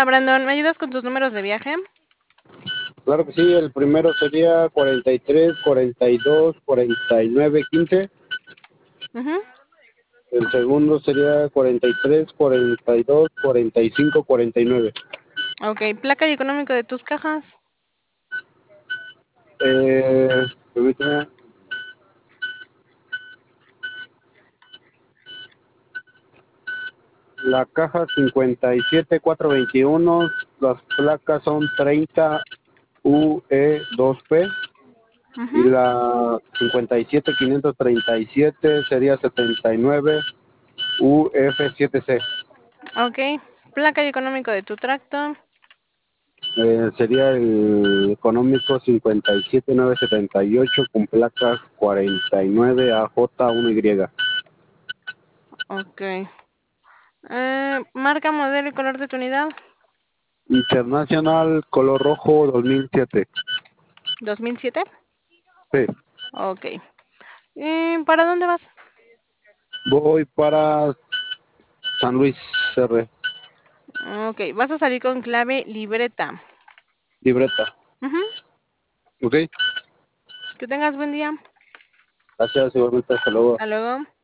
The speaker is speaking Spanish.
Hola Brandon, ¿me ayudas con tus números de viaje? Claro que sí, el primero sería 43, 42, 49, 15. Ujú. El segundo sería 43, 42, 45, 49. Ok, placa y económico de tus cajas. Permíteme. La caja 57421, las placas son 30 UE2P y Ujú. la 57537 sería 79 UF7C. Ok, placa y económico de tu tracto. Sería el económico 57978 con placas 49 AJ1Y. Ok. Marca, modelo y color de tu unidad. Internacional color rojo 2007. 2007. Sí, Ok. ¿Para dónde vas? voy para San Luis R. Ok, vas a salir con clave libreta. Libreta. Ujú. Ok, Que tengas buen día. gracias, igualmente, hasta luego. Hasta luego.